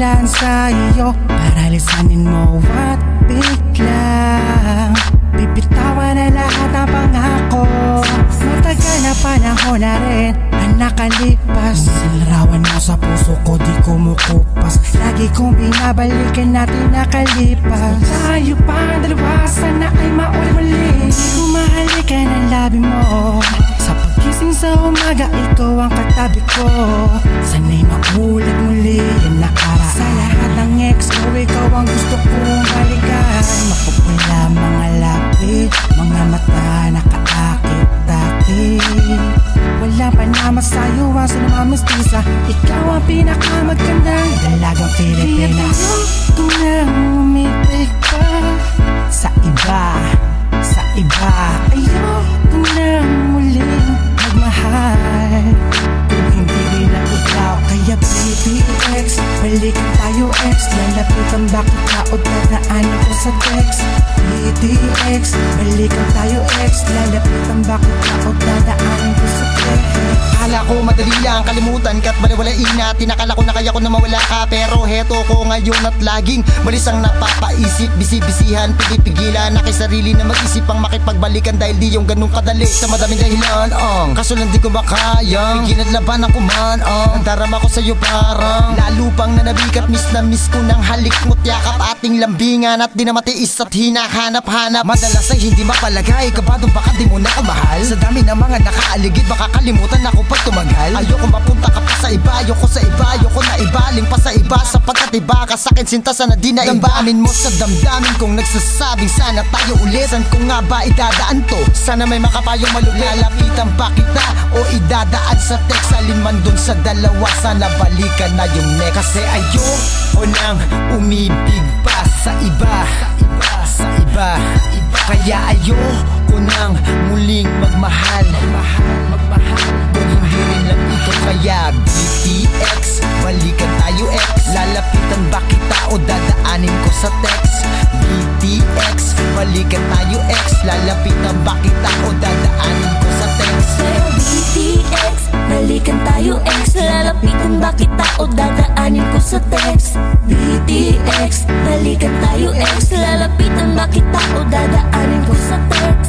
dahilan sa iyo para lisanin mo at biglang bibitawan na lahat ng pangako. Matagal na panahon na rin ang nakalipas. Larawan mo sa puso ko, di kumukupas. Lagi kong binabalikan natin nakalipas. Tayo pa dalawa, sana ay maulit-ulit. Kumahalikan ang labi mo. Sa pagkising sa umaga, ikaw ang katabi ko. Sana'y maulit muli ang nakaraan. Sa lahat ng ex ko, ikaw ang gusto kong balikan. Mapupula mga labi, mga mata nakaakit-akit. Wala pa naman sa'yo ang sinamamistisa. Ikaw ang pinakamagandang dalagang Pilipina. Ayoko nang umibig pa sa iba, sa iba. Ayoko nang muling magmahal kung hindi rin ang ikaw. Kaya BTX, balikan tayo ex. Lalapitan ba kita o dadaanin ko sa text? BTX, balikan tayo ex. Lalapitan ba kita o dadaanin ko sa text? Akala ko madali lang kalimutan ka't baliwalain na. Tinakala ko na kaya ko na mawala ka, pero heto ko ngayon at laging balis ang napapaisip. Bisi-bisihan, pigipigilan na kay sarili na mag-isip ang makipagbalikan dahil di yung ganun kadali. Sa madaming dahilan, kaso lang di ko ba kaya pigilan laban ako man, nandarama ko sa'yo parang lalo pang nanabigat. Miss na miss ko ng halik mo't yakap ating lambingan at di na matiis at hinahanap-hanap. Madalas ay hindi mapalagay, kabado baka di mo na ako mahal. Sa dami ng mga nakaaligid baka kalimutan ako pag tumagal. Ayoko mapunta ka pa sa iba, ayoko sa iba, ayoko na ibaling pa sa iba. Sapagkat iba ka sa'kin sinta, sana di na iba. Damdamin mo sa damdamin kong nagsasabing sana tayo ulit. San ko nga ba idadaan to? Sana may makapayong malupit. Lalapitan pa kita o idadaan sa text? Alin man dun sa dalawa, sana balikan na yung next. Kasi ayoko nang umibig pa sa iba, sa iba. Kaya ayoko nang muling magmahal kung hindi rin lang ito. Kaya BTX, balikan tayo ex. Lalapitan ba kita o dadaanin ko sa text? BTX, balikan tayo ex. Lalapitan ba kita o dadaanin ko sa text? BTX, balikan tayo ex. Lalapitan ba kita o dadaanin ko sa text? BTX, balikan tayo ex. Lalapitan ba kita o dadaanin ko sa text?